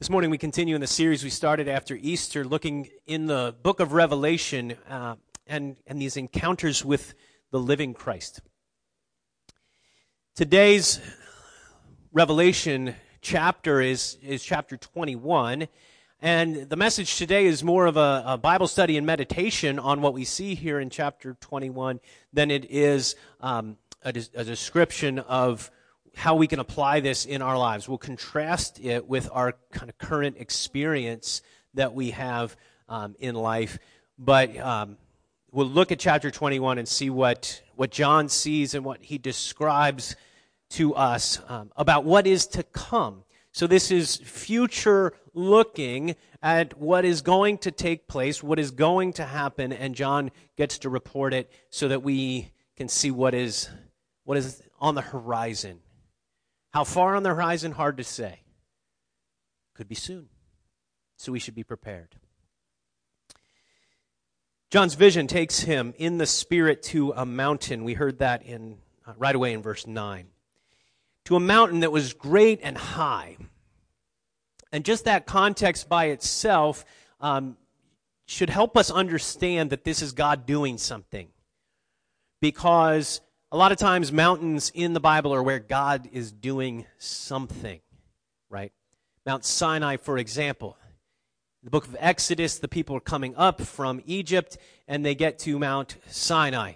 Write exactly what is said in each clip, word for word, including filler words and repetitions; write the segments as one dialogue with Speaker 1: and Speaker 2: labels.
Speaker 1: This morning we continue in the series we started after Easter, looking in the book of Revelation uh, and, and these encounters with the living Christ. Today's Revelation chapter is, is chapter twenty-one, and the message today is more of a, a Bible study and meditation on what we see here in chapter twenty-one than it is um, a, a description of how we can apply this in our lives. We'll contrast it with our kind of current experience that we have um, in life. But um, we'll look at chapter twenty-one and see what, what John sees and what he describes to us um, about what is to come. So this is future looking at what is going to take place, what is going to happen, and John gets to report it so that we can see what is what is on the horizon. How far on the horizon? Hard to say. Could be soon. So we should be prepared. John's vision takes him in the Spirit to a mountain. We heard that in uh, right away in verse nine. To a mountain that was great and high. And just that context by itself um, should help us understand that this is God doing something. Because a lot of times mountains in the Bible are where God is doing something, right? Mount Sinai, for example. In the book of Exodus, the people are coming up from Egypt, and they get to Mount Sinai.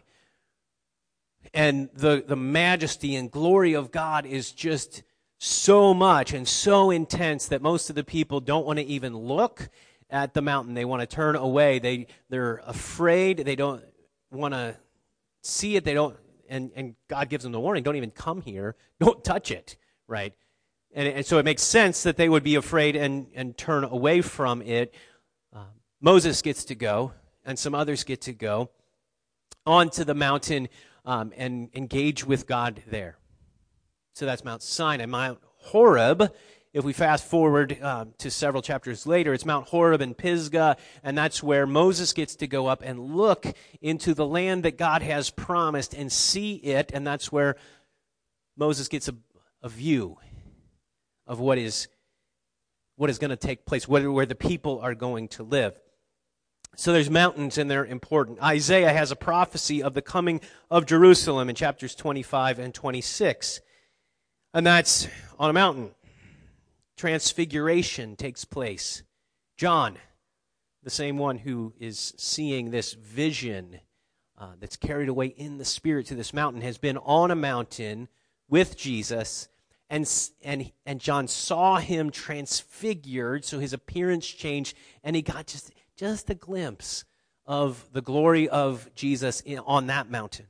Speaker 1: And the, the majesty and glory of God is just so much and so intense that most of the people don't want to even look at the mountain. They want to turn away. They, they're afraid. They don't want to see it. They don't. And, and God gives them the warning, don't even come here, don't touch it, right? And, and so it makes sense that they would be afraid and, and turn away from it. Uh, Moses gets to go, and some others get to go onto the mountain um, and engage with God there. So that's Mount Sinai. Mount Horeb, if we fast forward um, to several chapters later, it's Mount Horeb and Pisgah, and that's where Moses gets to go up and look into the land that God has promised and see it, and that's where Moses gets a, a view of what is what is going to take place, where, where the people are going to live. So there's mountains, and they're important. Isaiah has a prophecy of the coming of Jerusalem in chapters twenty-five and twenty-six, and that's on a mountain. Transfiguration takes place. John, the same one who is seeing this vision uh, that's carried away in the Spirit to this mountain, has been on a mountain with Jesus, and, and, and John saw him transfigured, so his appearance changed, and he got just, just a glimpse of the glory of Jesus in, on that mountain.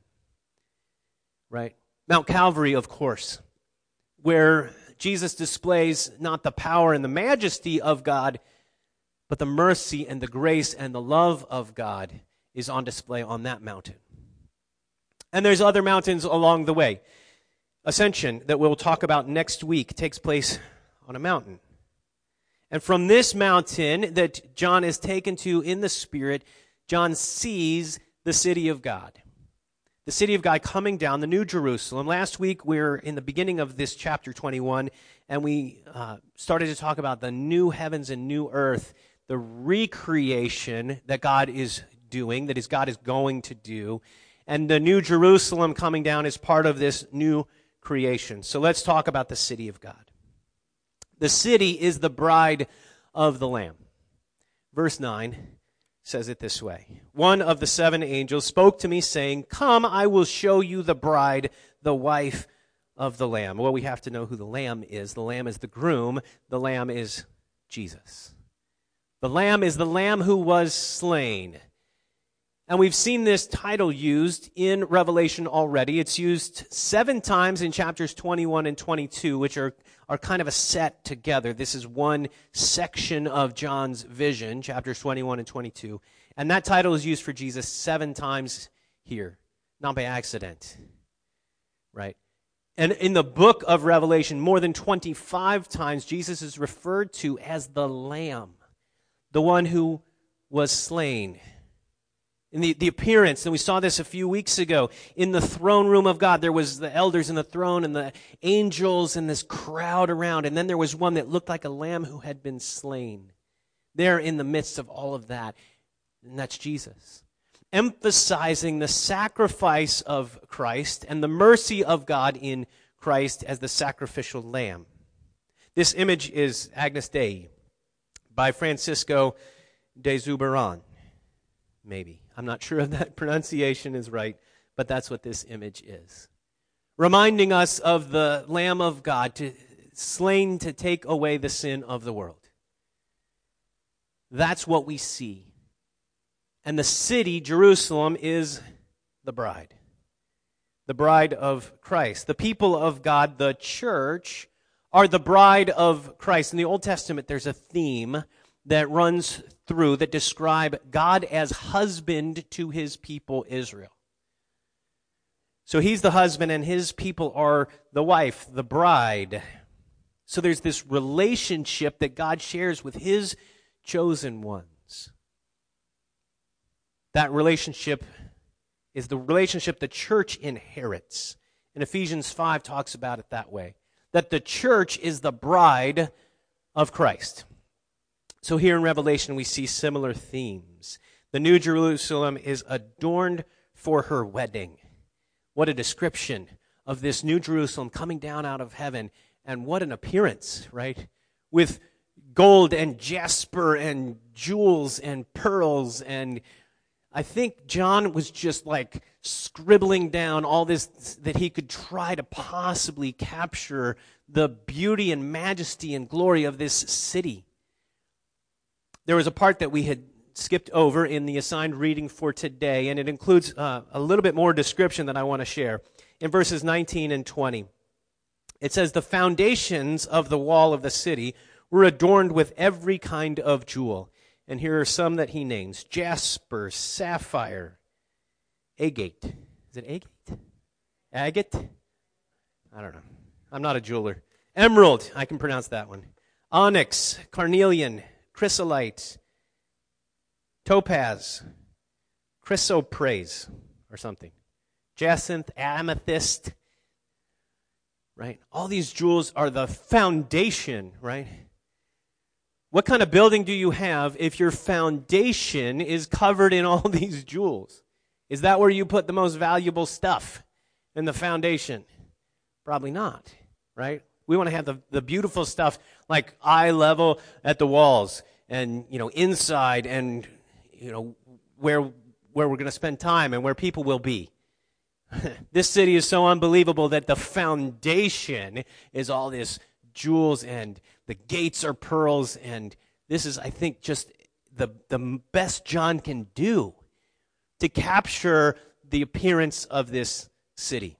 Speaker 1: Right? Mount Calvary, of course, where Jesus displays not the power and the majesty of God, but the mercy and the grace and the love of God is on display on that mountain. And there's other mountains along the way. Ascension, that we'll talk about next week, takes place on a mountain. And from this mountain that John is taken to in the Spirit, John sees the city of God. The city of God coming down, the New Jerusalem. Last week we were in the beginning of this chapter twenty-one, and we uh, started to talk about the new heavens and new earth, the recreation that God is doing, that is God is going to do. And the New Jerusalem coming down is part of this new creation. So let's talk about the city of God. The city is the bride of the Lamb. Verse nine says it this way. One of the seven angels spoke to me, saying, "Come, I will show you the bride, the wife of the Lamb." Well, we have to know who the Lamb is. The Lamb is the groom. The Lamb is Jesus. The Lamb is the Lamb who was slain. And we've seen this title used in Revelation already. It's used seven times in chapters twenty-one and twenty-two, which are, are kind of a set together. This is one section of John's vision, chapters twenty-one and twenty-two. And that title is used for Jesus seven times here, not by accident, right? And in the book of Revelation, more than twenty-five times, Jesus is referred to as the Lamb, the one who was slain. In the, the appearance, and we saw this a few weeks ago, in the throne room of God, there was the elders in the throne and the angels and this crowd around, and then there was one that looked like a lamb who had been slain. There in the midst of all of that, and that's Jesus. Emphasizing the sacrifice of Christ and the mercy of God in Christ as the sacrificial lamb. This image is Agnus Dei by Francisco de Zuberan. Maybe. I'm not sure if that pronunciation is right, but that's what this image is. Reminding us of the Lamb of God to, slain to take away the sin of the world. That's what we see. And the city, Jerusalem, is the bride. The bride of Christ. The people of God, the church, are the bride of Christ. In the Old Testament, there's a theme that runs through that describe God as husband to his people Israel. So he's the husband and his people are the wife, the bride. So there's this relationship that God shares with his chosen ones. That relationship is the relationship the church inherits. And Ephesians five talks about it that way. That the church is the bride of Christ. So here in Revelation, we see similar themes. The New Jerusalem is adorned for her wedding. What a description of this New Jerusalem coming down out of heaven. And what an appearance, right? With gold and jasper and jewels and pearls. And I think John was just like scribbling down all this that he could try to possibly capture the beauty and majesty and glory of this city. There was a part that we had skipped over in the assigned reading for today, and it includes uh, a little bit more description that I want to share. In verses nineteen and twenty, it says, "The foundations of the wall of the city were adorned with every kind of jewel." And here are some that he names: jasper, sapphire, agate. Is it agate? Agate? I don't know. I'm not a jeweler. Emerald, I can pronounce that one. Onyx, carnelian, chrysolite, topaz, chrysoprase, or something. Jacinth, amethyst, right? All these jewels are the foundation, right? What kind of building do you have if your foundation is covered in all these jewels? Is that where you put the most valuable stuff in the foundation? Probably not, right? We want to have the, the beautiful stuff like eye level at the walls and, you know, inside and, you know, where where we're going to spend time and where people will be. This city is so unbelievable that the foundation is all this jewels and the gates are pearls, and this is, I think, just the, the best John can do to capture the appearance of this city.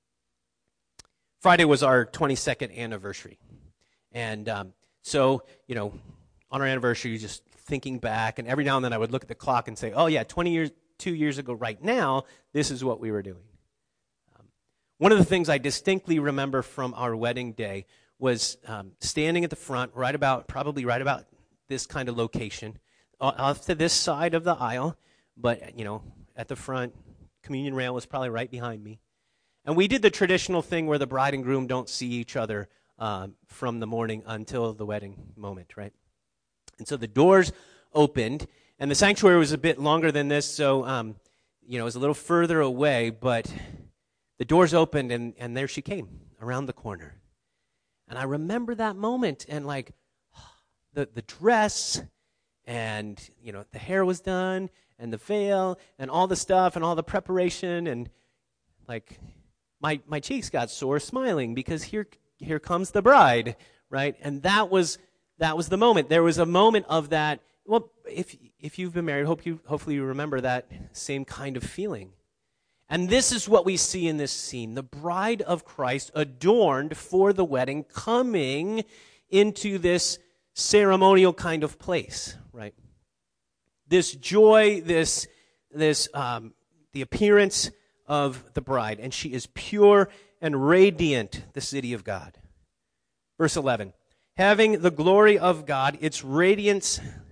Speaker 1: Friday was our twenty-second anniversary. And um, so, you know, on our anniversary, just thinking back, and every now and then I would look at the clock and say, oh yeah, twenty years, two years ago right now, this is what we were doing. Um, one of the things I distinctly remember from our wedding day was um, standing at the front, right about, probably right about this kind of location, off to this side of the aisle, but, you know, at the front, communion rail was probably right behind me. And we did the traditional thing where the bride and groom don't see each other uh, from the morning until the wedding moment, right? And so the doors opened, and the sanctuary was a bit longer than this, so, um, you know, it was a little further away, but the doors opened, and, and there she came around the corner. And I remember that moment, and like the the dress, and you know the hair was done, and the veil, and all the stuff, and all the preparation, and like my my cheeks got sore smiling because here here comes the bride, right? And that was that was the moment. There was a moment of that. Well, if if you've been married, hope you hopefully you remember that same kind of feeling. And this is what we see in this scene. The bride of Christ adorned for the wedding coming into this ceremonial kind of place, right? This joy, this, this um, the appearance of the bride. And she is pure and radiant, the city of God. Verse eleven, having the glory of God, its radiance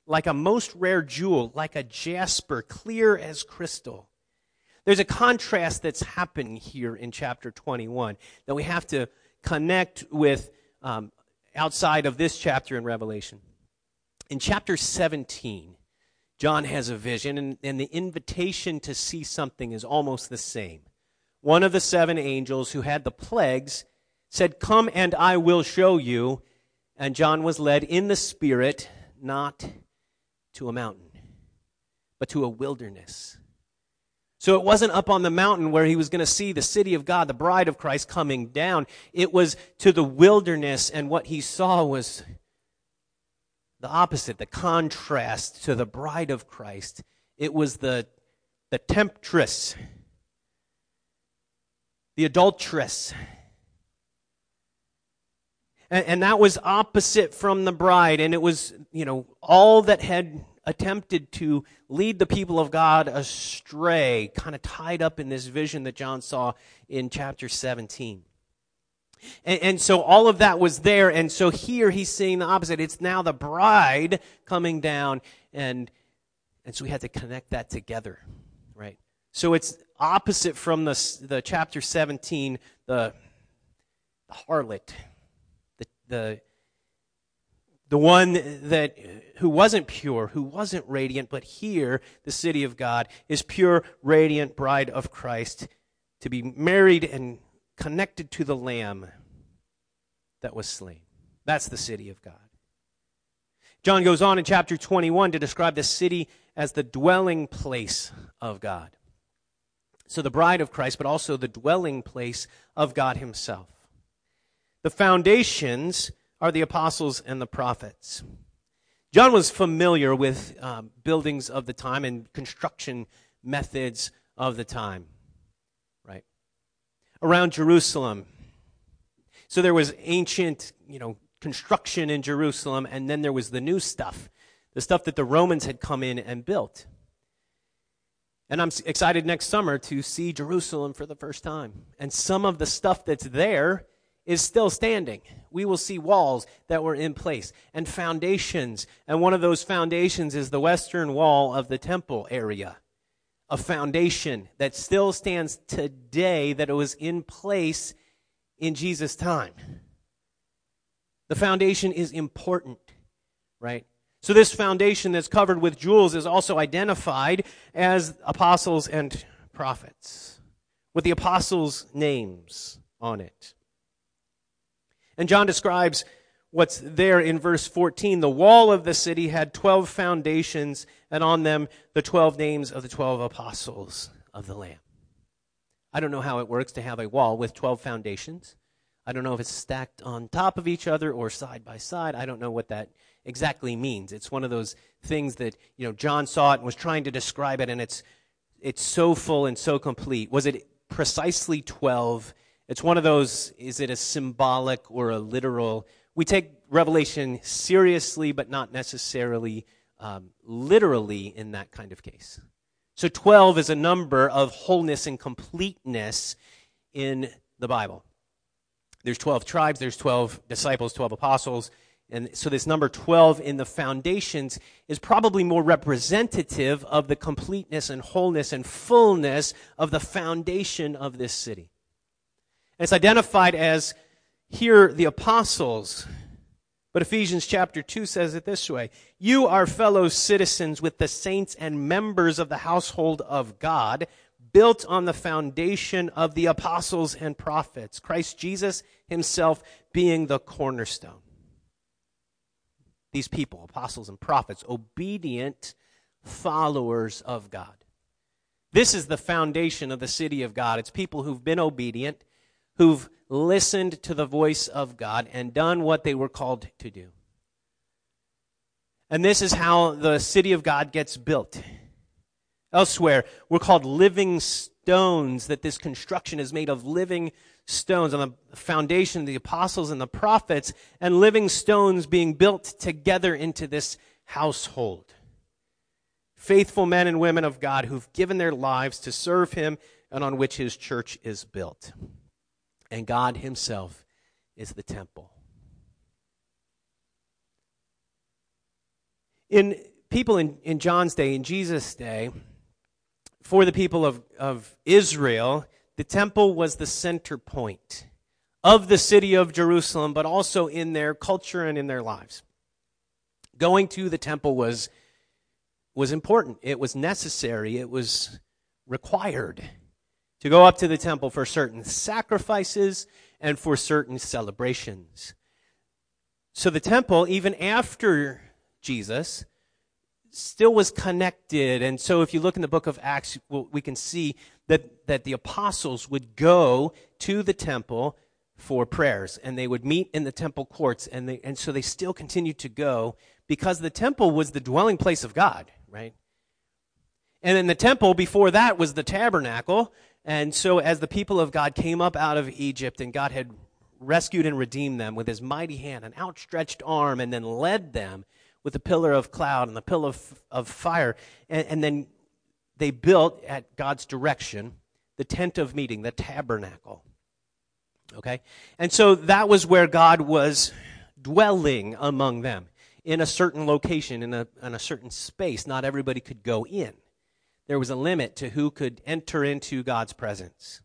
Speaker 1: like a most rare jewel, like a jasper, clear as crystal. There's a contrast that's happening here in chapter twenty-one that we have to connect with um, outside of this chapter in Revelation. In chapter seventeen, John has a vision, and, and the invitation to see something is almost the same. One of the seven angels who had the plagues said, "Come and I will show you." And John was led in the Spirit, not to a mountain, but to a wilderness. So it wasn't up on the mountain where he was going to see the city of God, the bride of Christ, coming down. It was to the wilderness, and what he saw was the opposite, the contrast to the bride of Christ. It was the, the temptress, the adulteress. And, and that was opposite from the bride, and it was, you know, all that had attempted to lead the people of God astray, kind of tied up in this vision that John saw in chapter seventeen. And, and so all of that was there, and so here he's seeing the opposite. It's now the bride coming down, and, and so we had to connect that together, right? So it's opposite from the, the chapter seventeen, the, the harlot, the the The one that who wasn't pure, who wasn't radiant, but here the city of God is pure, radiant bride of Christ to be married and connected to the Lamb that was slain. That's the city of God. John goes on in chapter twenty-one to describe the city as the dwelling place of God. So the bride of Christ, but also the dwelling place of God himself. The foundations are the apostles and the prophets. John was familiar with um, buildings of the time and construction methods of the time, right? Around Jerusalem. So there was ancient, you know, construction in Jerusalem, and then there was the new stuff, the stuff that the Romans had come in and built. And I'm excited next summer to see Jerusalem for the first time. And some of the stuff that's there is still standing. We will see walls that were in place and foundations. And one of those foundations is the western wall of the temple area. A foundation that still stands today, that it was in place in Jesus' time. The foundation is important, right? So this foundation that's covered with jewels is also identified as apostles and prophets, with the apostles' names on it. And John describes what's there in verse fourteen. The wall of the city had twelve foundations, and on them the twelve names of the twelve apostles of the Lamb. I don't know how it works to have a wall with twelve foundations. I don't know if it's stacked on top of each other or side by side. I don't know what that exactly means. It's one of those things that, you know, John saw it and was trying to describe it, and it's it's so full and so complete. Was it precisely twelve? It's one of those, is it a symbolic or a literal? We take Revelation seriously, but not necessarily um, literally in that kind of case. So twelve is a number of wholeness and completeness in the Bible. There's twelve tribes, there's twelve disciples, twelve apostles, and so this number twelve in the foundations is probably more representative of the completeness and wholeness and fullness of the foundation of this city. It's identified as here the apostles, but Ephesians chapter two says it this way: you are fellow citizens with the saints and members of the household of God, built on the foundation of the apostles and prophets, Christ Jesus himself being the cornerstone. These people, apostles and prophets, obedient followers of God. This is the foundation of the city of God. It's people who've been obedient, who've listened to the voice of God and done what they were called to do. And this is how the city of God gets built. Elsewhere, we're called living stones, that this construction is made of living stones on the foundation of the apostles and the prophets, and living stones being built together into this household. Faithful men and women of God who've given their lives to serve him and on which his church is built. And God himself is the temple. In people in, in John's day, in Jesus' day, for the people of, of Israel, the temple was the center point of the city of Jerusalem, but also in their culture and in their lives. Going to the temple was, was important. It was necessary. It was required to go up to the temple for certain sacrifices and for certain celebrations. So the temple, even after Jesus, still was connected. And so if you look in the book of Acts, we can see that, that the apostles would go to the temple for prayers, and they would meet in the temple courts, and they, and so they still continued to go because the temple was the dwelling place of God, right? And then the temple before that was the tabernacle, and so as the people of God came up out of Egypt and God had rescued and redeemed them with his mighty hand, an outstretched arm, and then led them with a pillar of cloud and the pillar of, of fire, and, and then they built at God's direction the tent of meeting, the tabernacle. Okay? And so that was where God was dwelling among them in a certain location, in a, in a certain space. Not everybody could go in. There was a limit to who could enter into God's presence.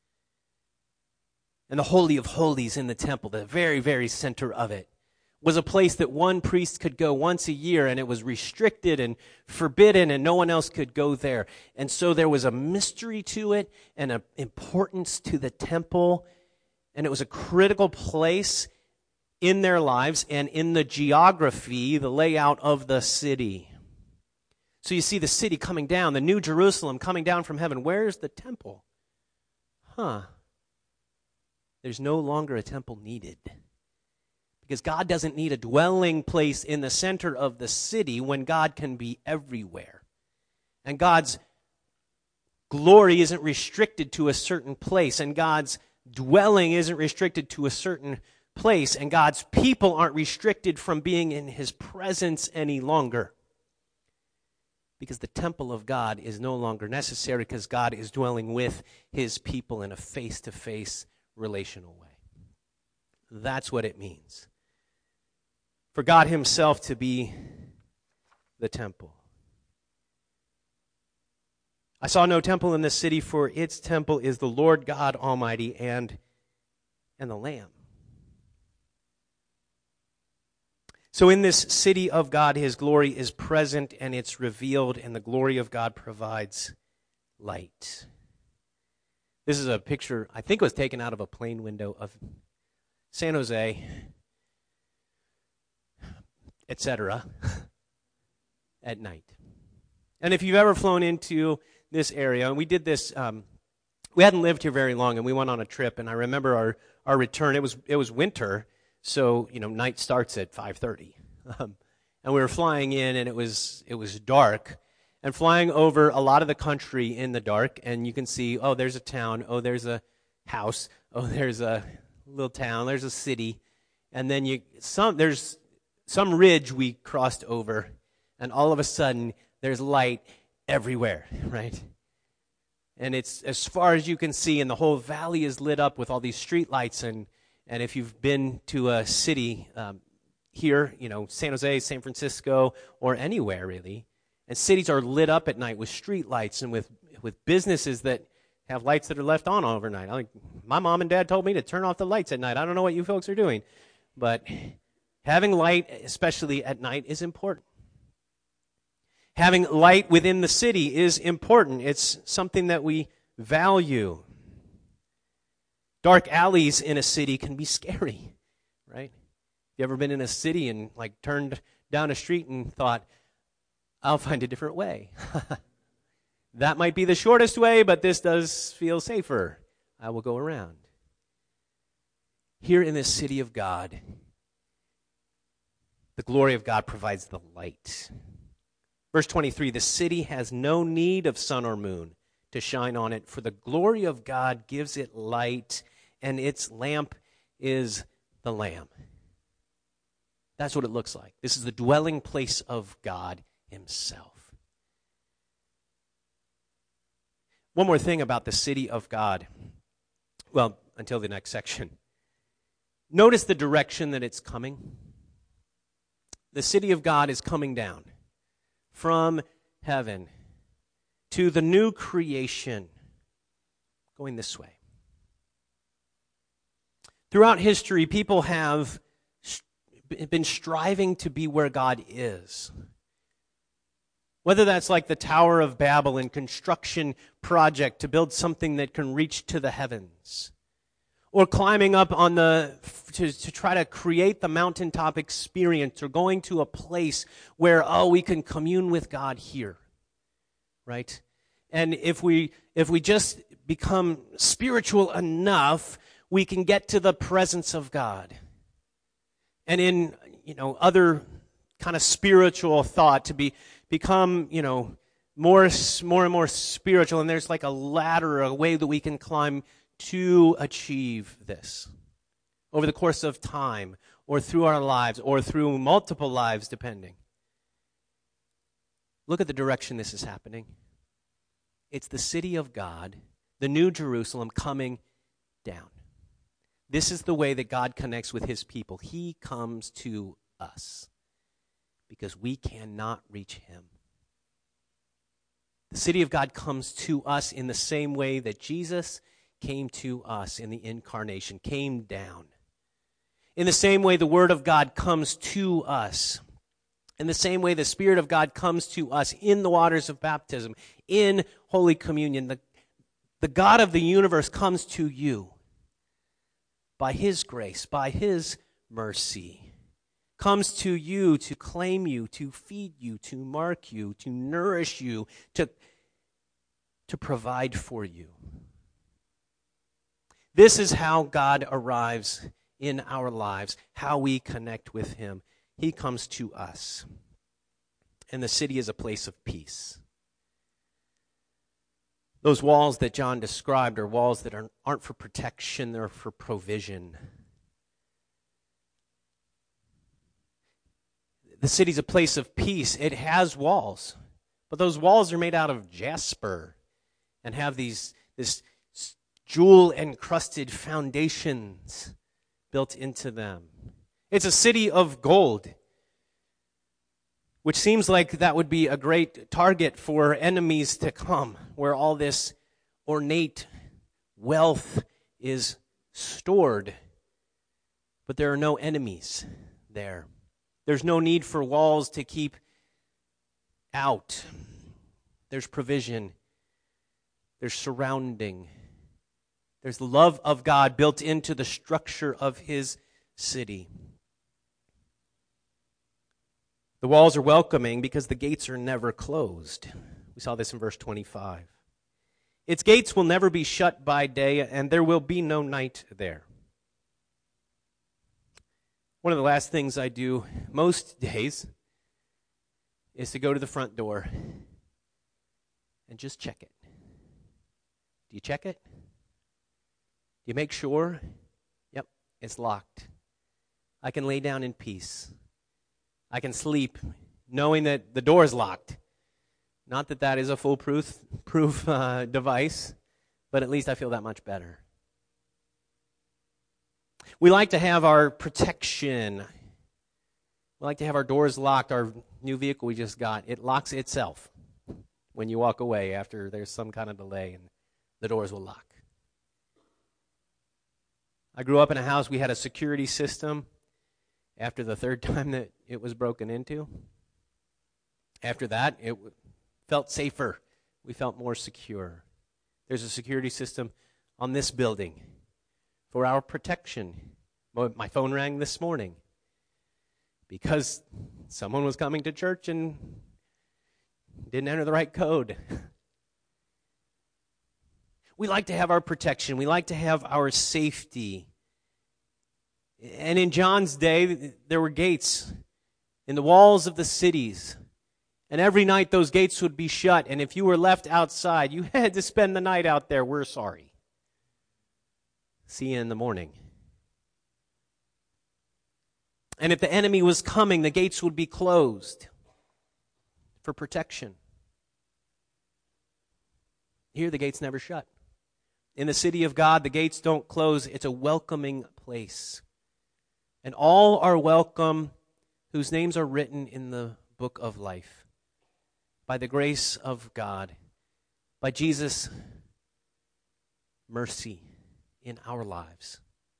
Speaker 1: And the Holy of Holies in the temple, the very, very center of it, was a place that one priest could go once a year, and it was restricted and forbidden, and no one else could go there. And so there was a mystery to it and an importance to the temple, and it was a critical place in their lives and in the geography, the layout of the city. So you see the city coming down, the New Jerusalem coming down from heaven. Where's the temple? Huh. There's no longer a temple needed. Because God doesn't need a dwelling place in the center of the city when God can be everywhere. And God's glory isn't restricted to a certain place, and God's dwelling isn't restricted to a certain place, and God's people aren't restricted from being in his presence any longer. Because the temple of God is no longer necessary because God is dwelling with his people in a face-to-face relational way. That's what it means for God himself to be the temple. I saw no temple in this city, for its temple is the Lord God Almighty and, and the Lamb. So in this city of God, his glory is present and it's revealed, and the glory of God provides light. This is a picture, I think it was taken out of a plane window of San Jose, et cetera, at night. And if you've ever flown into this area, and we did this, um, we hadn't lived here very long, and we went on a trip, and I remember our, our return, it was it was winter, so, you know, night starts at five thirty. Um, and we were flying in, and it was it was dark, and flying over a lot of the country in the dark, and you can see, oh, there's a town, oh, there's a house, oh, there's a little town, there's a city, and then you some there's some ridge we crossed over, and all of a sudden, there's light everywhere, right? And it's as far as you can see, and the whole valley is lit up with all these street lights, and And if you've been to a city um, here, you know, San Jose, San Francisco, or anywhere really, and cities are lit up at night with street lights and with, with businesses that have lights that are left on overnight. I like, my mom and dad told me to turn off the lights at night. I don't know what you folks are doing. But having light, especially at night, is important. Having light within the city is important. It's something that we value. Dark alleys in a city can be scary, right? You ever been in a city and like turned down a street and thought, I'll find a different way. That might be the shortest way, but this does feel safer. I will go around. Here in this city of God, the glory of God provides the light. Verse twenty-three, the city has no need of sun or moon to shine on it, for the glory of God gives it light, and its lamp is the Lamb. That's what it looks like. This is the dwelling place of God himself. One more thing about the city of God. Well, until the next section. Notice the direction that it's coming. The city of God is coming down from heaven to the new creation going this way. Throughout history, people have been striving to be where God is. Whether that's like the Tower of Babel and construction project to build something that can reach to the heavens, or climbing up on the to, to try to create the mountaintop experience, or going to a place where, oh, we can commune with God here, right? And if we if we just become spiritual enough, we can get to the presence of God. And in, you know, other kind of spiritual thought, to be become, you know, more, more and more spiritual, and there's like a ladder, a way that we can climb to achieve this over the course of time, or through our lives, or through multiple lives, depending. Look at the direction this is happening. It's the city of God, the New Jerusalem, coming down. This is the way that God connects with his people. He comes to us because we cannot reach him. The city of God comes to us in the same way that Jesus came to us in the incarnation, came down. In the same way the Word of God comes to us. In the same way the Spirit of God comes to us in the waters of baptism, in Holy Communion. The, the God of the universe comes to you by his grace, by his mercy. Comes to you to claim you, to feed you, to mark you, to nourish you, to, to provide for you. This is how God arrives in our lives, how we connect with him. He comes to us. And the city is a place of peace. Those walls that John described are walls that are, aren't for protection, they're for provision. The city's a place of peace. It has walls, but those walls are made out of jasper and have these this jewel-encrusted foundations built into them. It's a city of gold, which seems like that would be a great target for enemies to come, where all this ornate wealth is stored. But there are no enemies there. There's no need for walls to keep out. There's provision. There's surrounding. There's the love of God built into the structure of his city. The walls are welcoming because the gates are never closed. We saw this in verse twenty-five. Its gates will never be shut by day, and there will be no night there. One of the last things I do most days is to go to the front door and just check it. Do you check it? Do you make sure? Yep, it's locked. I can lay down in peace. I can sleep knowing that the door is locked. Not that that is a foolproof proof, uh, device, but at least I feel that much better. We like to have our protection. We like to have our doors locked. Our new vehicle we just got, it locks itself when you walk away after there's some kind of delay, and the doors will lock. I grew up in a house, we had a security system. After the third time that it was broken into, after that, it felt safer. We felt more secure. There's a security system on this building for our protection. My phone rang this morning because someone was coming to church and didn't enter the right code. We like to have our protection. We like to have our safety. And in John's day, there were gates in the walls of the cities. And every night those gates would be shut. And if you were left outside, you had to spend the night out there. We're sorry. See you in the morning. And if the enemy was coming, the gates would be closed for protection. Here, the gates never shut. In the city of God, the gates don't close. It's a welcoming place. And all are welcome whose names are written in the book of life. by the grace of God, by Jesus' mercy in our lives.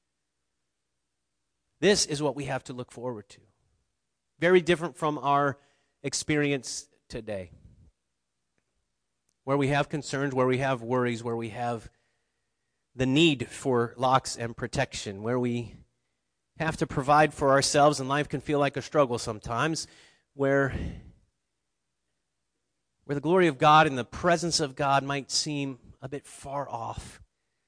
Speaker 1: This is what we have to look forward to. Very different from our experience today, where we have concerns, where we have worries, where we have the need for locks and protection, where we have to provide for ourselves and life can feel like a struggle sometimes, where, where the glory of God and the presence of God might seem a bit far off.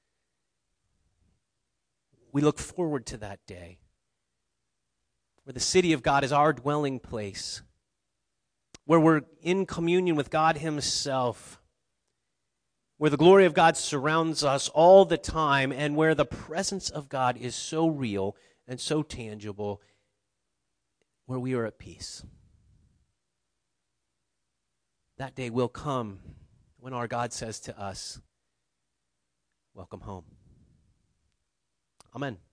Speaker 1: We look forward to that day, where the city of God is our dwelling place, where we're in communion with God Himself, where the glory of God surrounds us all the time, and where the presence of God is so real and so tangible, where we are at peace. That day will come when our God says to us, "Welcome home." Amen.